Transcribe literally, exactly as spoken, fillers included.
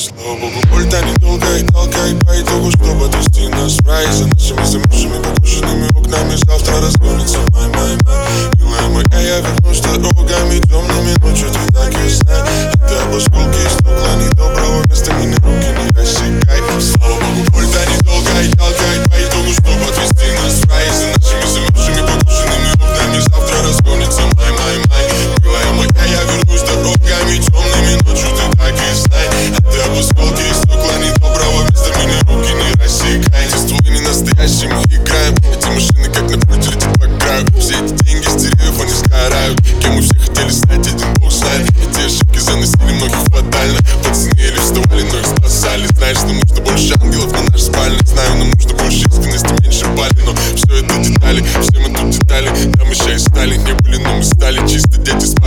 Слава богу, пульта недолго и толкай по итогу, чтобы отвести нас в рай. За нашими замерзшими покушенными окнами завтра разгонится май, май, май. Милая моя, я вернусь дорогами темными ночью, ты так и знай. А ты об осколке стекла недоброго вместо меня руки не рассекай. Слава богу, пульта недолго и толкай по итогу, чтобы отвести нас в рай. За нашими замерзшими покушенными окнами завтра разгонится май, май, май. Милая моя, я вернусь дорогами темными ночью, ты так и знай. А ты об осколке стекла недоброго вместо меня руки не рассекай. Эти стволы не настоящие, мы играем. Эти машины как на пульте летят по краю. Все эти деньги с деревьев, они сгорают. Кем мы все хотели стать, один бог знает. Эти ошибки заносили многих фатально. Пацаны еле вставали, но их спасали. Знаешь, нам нужно больше ангелов на нашей спальне. Знаю, нам нужно больше искренности, меньше пали. Но все это детали, все мы тут детали. Да, мы ща и стали, не были, но мы стали чисто дети с